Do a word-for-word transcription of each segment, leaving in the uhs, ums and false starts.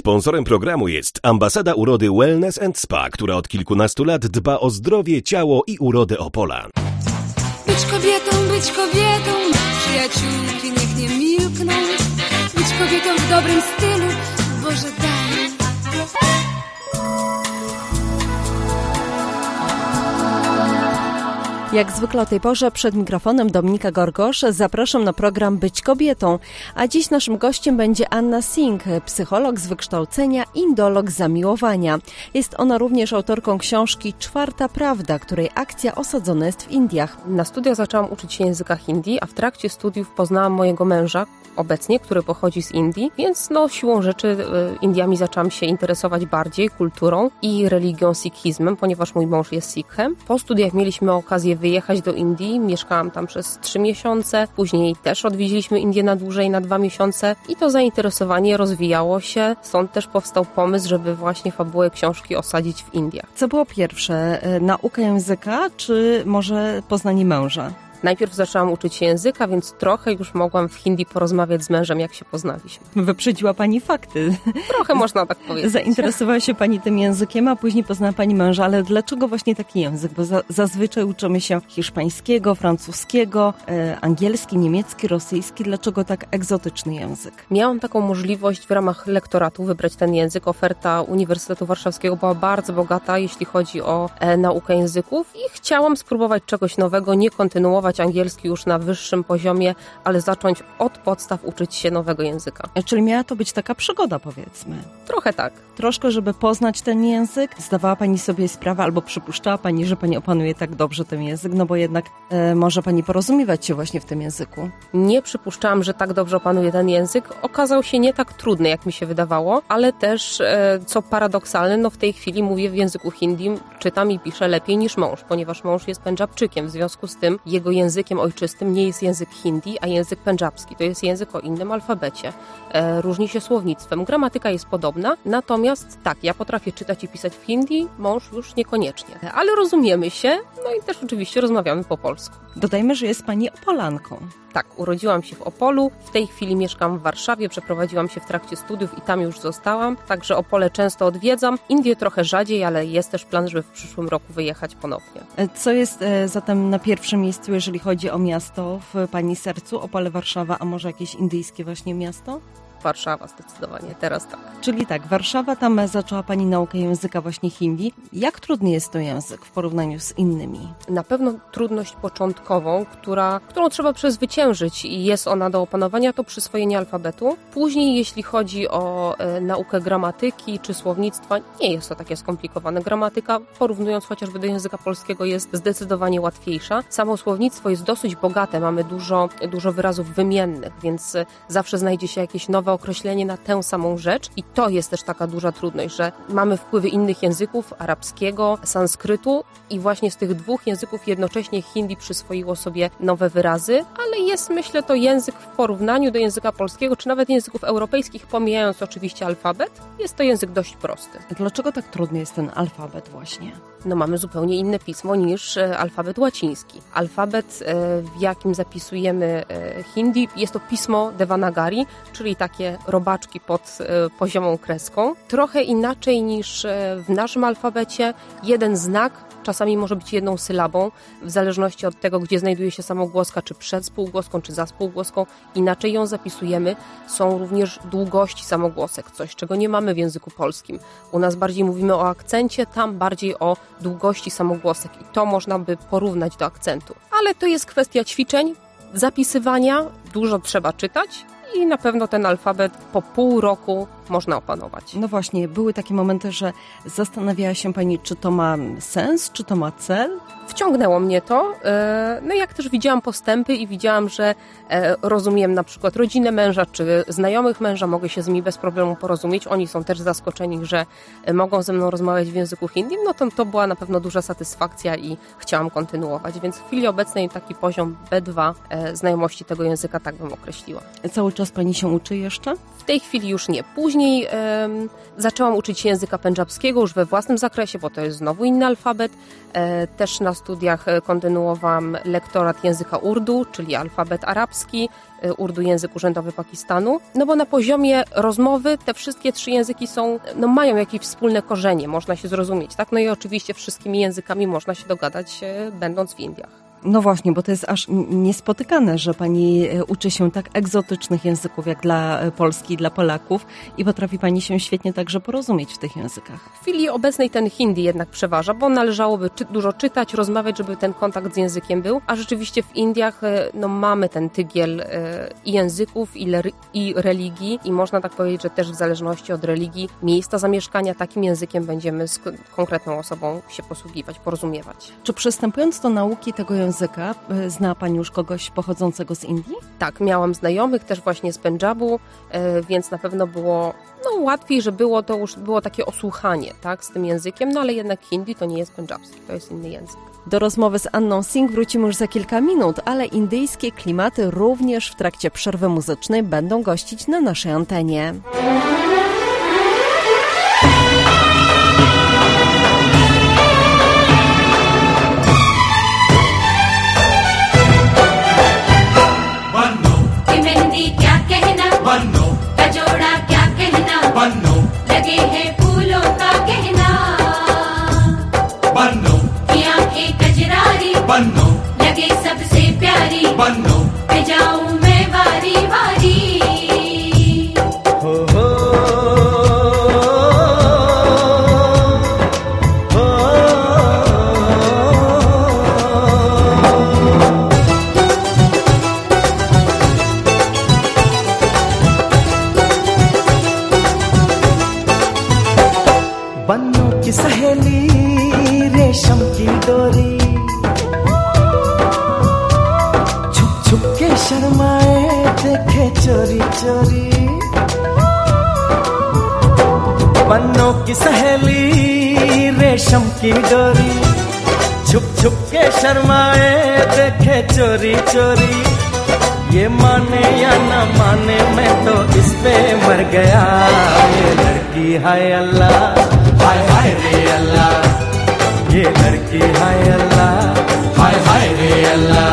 Sponsorem programu jest Ambasada Urody Wellness and Spa, która od kilkunastu lat dba o zdrowie, ciało i urodę Opola. Być kobietą, być kobietą, przyjaciółki niech nie milkną. Być kobietą w dobrym stylu, Boże daj. Jak zwykle o tej porze przed mikrofonem Dominika Gorgosz zapraszam na program Być Kobietą, a dziś naszym gościem będzie Anna Singh, psycholog z wykształcenia, indolog z zamiłowania. Jest ona również autorką książki Czwarta Prawda, której akcja osadzona jest w Indiach. Na studiach zaczęłam uczyć się języka hindi, a w trakcie studiów poznałam mojego męża, obecnie, który pochodzi z Indii, więc no siłą rzeczy Indiami zaczęłam się interesować bardziej, kulturą i religią sikhizmem, ponieważ mój mąż jest sikhem. Po studiach mieliśmy okazję wyjechać do Indii, mieszkałam tam przez trzy miesiące, później też odwiedziliśmy Indię na dłużej, na dwa miesiące i to zainteresowanie rozwijało się, stąd też powstał pomysł, żeby właśnie fabułę książki osadzić w Indiach. Co było pierwsze, nauka języka, czy może poznanie męża? Najpierw zaczęłam uczyć się języka, więc trochę już mogłam w hindi porozmawiać z mężem, jak się poznaliśmy. Wyprzedziła Pani fakty. Trochę można tak powiedzieć. Zainteresowała się Pani tym językiem, a później poznała Pani męża, ale dlaczego właśnie taki język? Bo za, zazwyczaj uczymy się hiszpańskiego, francuskiego, e, angielski, niemiecki, rosyjski. Dlaczego tak egzotyczny język? Miałam taką możliwość w ramach lektoratu wybrać ten język. Oferta Uniwersytetu Warszawskiego była bardzo bogata, jeśli chodzi o e, naukę języków i chciałam spróbować czegoś nowego, nie kontynuować angielski już na wyższym poziomie, ale zacząć od podstaw uczyć się nowego języka. Czyli miała to być taka przygoda, powiedzmy. Trochę tak. Troszkę, żeby poznać ten język. Zdawała Pani sobie sprawę albo przypuszczała Pani, że Pani opanuje tak dobrze ten język, no bo jednak e, może Pani porozumiewać się właśnie w tym języku. Nie przypuszczałam, że tak dobrze opanuję ten język. Okazał się nie tak trudny, jak mi się wydawało, ale też, e, co paradoksalne, no w tej chwili mówię w języku hindi, czytam i piszę lepiej niż mąż, ponieważ mąż jest Pendżabczykiem. W związku z tym jego językiem ojczystym nie jest język hindi, a język pendżabski. To jest język o innym alfabecie. E, różni się słownictwem. Gramatyka jest podobna, natomiast tak, ja potrafię czytać i pisać w hindi, mąż już niekoniecznie. Ale rozumiemy się, no i też oczywiście rozmawiamy po polsku. Dodajmy, że jest Pani Opolanką. Tak, urodziłam się w Opolu, w tej chwili mieszkam w Warszawie, przeprowadziłam się w trakcie studiów i tam już zostałam, także Opole często odwiedzam. Indię trochę rzadziej, ale jest też plan, żeby w przyszłym roku wyjechać ponownie. Co jest e, zatem na pierwszym miejscu, jeżeli chodzi o miasto w Pani sercu? Opole, Warszawa, a może jakieś indyjskie właśnie miasto? Warszawa zdecydowanie, teraz tak. Czyli tak, Warszawa, tam zaczęła Pani naukę języka właśnie hindi. Jak trudny jest to język w porównaniu z innymi? Na pewno trudność początkową, która, którą trzeba przezwyciężyć i jest ona do opanowania, to przyswojenie alfabetu. Później, jeśli chodzi o e, naukę gramatyki czy słownictwa, nie jest to takie skomplikowane. Gramatyka, porównując chociażby do języka polskiego, jest zdecydowanie łatwiejsza. Samo słownictwo jest dosyć bogate, mamy dużo, dużo wyrazów wymiennych, więc zawsze znajdzie się jakieś nowe określenie na tę samą rzecz i to jest też taka duża trudność, że mamy wpływy innych języków, arabskiego, sanskrytu i właśnie z tych dwóch języków jednocześnie hindi przyswoiło sobie nowe wyrazy, ale jest, myślę, to język w porównaniu do języka polskiego, czy nawet języków europejskich, pomijając oczywiście alfabet, jest to język dość prosty. Dlaczego tak trudny jest ten alfabet właśnie? No mamy zupełnie inne pismo niż alfabet łaciński. Alfabet, w jakim zapisujemy hindi, jest to pismo Devanagari, czyli takie robaczki pod poziomą kreską. Trochę inaczej niż w naszym alfabecie. Jeden znak czasami może być jedną sylabą, w zależności od tego, gdzie znajduje się samogłoska, czy przed spółgłoską, czy za spółgłoską. Inaczej ją zapisujemy. Są również długości samogłosek, coś, czego nie mamy w języku polskim. U nas bardziej mówimy o akcencie, tam bardziej o długości samogłosek i to można by porównać do akcentu. Ale to jest kwestia ćwiczeń, zapisywania, dużo trzeba czytać i na pewno ten alfabet po pół roku można opanować. No właśnie, były takie momenty, że zastanawiała się Pani, czy to ma sens, czy to ma cel? Wciągnęło mnie to, no jak też widziałam postępy i widziałam, że rozumiem na przykład rodzinę męża, czy znajomych męża, mogę się z nimi bez problemu porozumieć, oni są też zaskoczeni, że mogą ze mną rozmawiać w języku hindi, no to, to była na pewno duża satysfakcja i chciałam kontynuować, więc w chwili obecnej taki poziom B dwa znajomości tego języka tak bym określiła. Cały czas pani się uczy jeszcze? W tej chwili już nie. Później um, zaczęłam uczyć się języka pendżabskiego już we własnym zakresie, bo to jest znowu inny alfabet. E, też na studiach kontynuowałam lektorat języka urdu, czyli alfabet arabski, e, urdu język urzędowy Pakistanu. No bo na poziomie rozmowy te wszystkie trzy języki są, no mają jakieś wspólne korzenie, można się zrozumieć, tak? No i oczywiście wszystkimi językami można się dogadać, e, będąc w Indiach. No właśnie, bo to jest aż niespotykane, że pani uczy się tak egzotycznych języków jak dla Polski, dla Polaków i potrafi pani się świetnie także porozumieć w tych językach. W chwili obecnej ten hindi jednak przeważa, bo należałoby czy, dużo czytać, rozmawiać, żeby ten kontakt z językiem był, a rzeczywiście w Indiach no, mamy ten tygiel e, i języków, i, le, i religii i można tak powiedzieć, że też w zależności od religii, miejsca zamieszkania, takim językiem będziemy z konkretną osobą się posługiwać, porozumiewać. Czy przystępując do nauki tego języka, języka. Zna pani już kogoś pochodzącego z Indii? Tak, miałam znajomych też właśnie z Pendżabu, więc na pewno było no, łatwiej, że było to już było takie osłuchanie, tak, z tym językiem, no ale jednak hindi to nie jest pendżabski, to jest inny język. Do rozmowy z Anną Singh wrócimy już za kilka minut, ale indyjskie klimaty również w trakcie przerwy muzycznej będą gościć na naszej antenie. बन्नो लगे सबसे प्यारी बन्नो मैं जाऊं मैं वारी वारी हो हो हो बन्नो की सहेली रेशम की डोरी छुप के शर्माए देखे चोरी चोरी बन्नों की सहेली रेशम की डोरी छुप छुप के शर्माए देखे चोरी चोरी ये माने या न माने मैं तो इस पे मर गया ये लड़की हाय अल्लाह हाय हाय रे अल्लाह ये लड़की हाय अल्लाह हाय हाय रे अल्लाह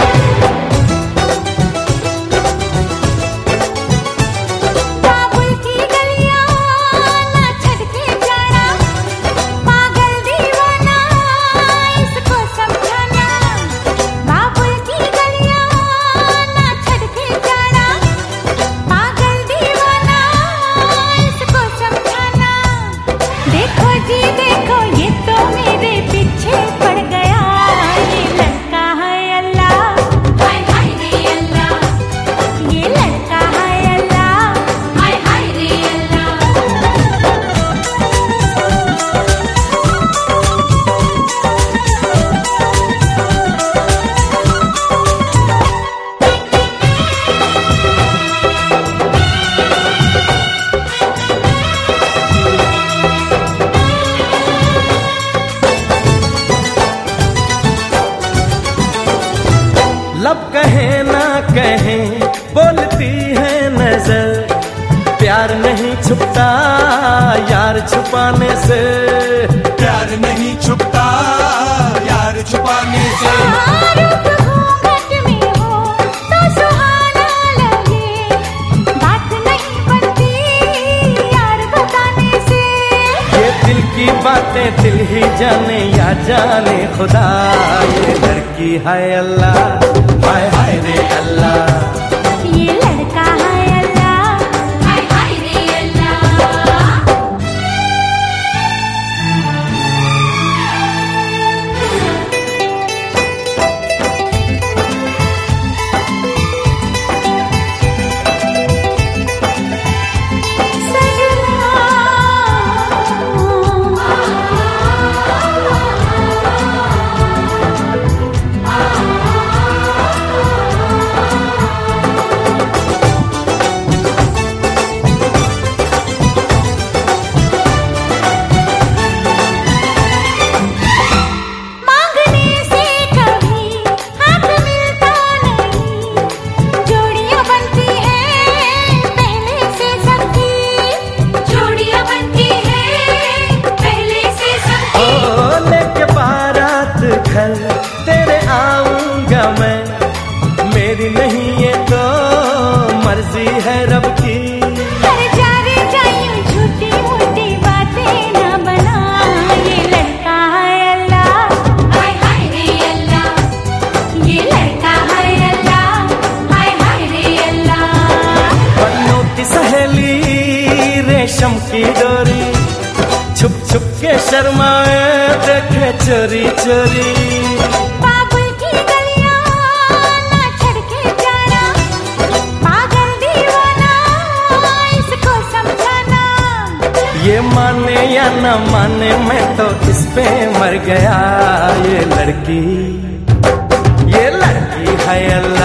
लब कहे ना कहे बोलती है नजर प्यार नहीं छुपता यार छुपाने से प्यार नहीं छुपता यार छुपाने से दिल की बातें दिल ही जाने या जाने खुदा ये लड़की हाय अल्लाह हाय हाय रे अल्लाह ये लड़का हाय अल्लाह हाय हाय रे अल्लाह सजना रेशम की डोरी, छुप छुप के शर्माए देखे चोरी चोरी। पागल की गलियां ना छड़के जाना, पागल दीवाना इसको समझाना। ये माने या न माने मैं तो इस पे मर गया। ये लड़की ये लड़की है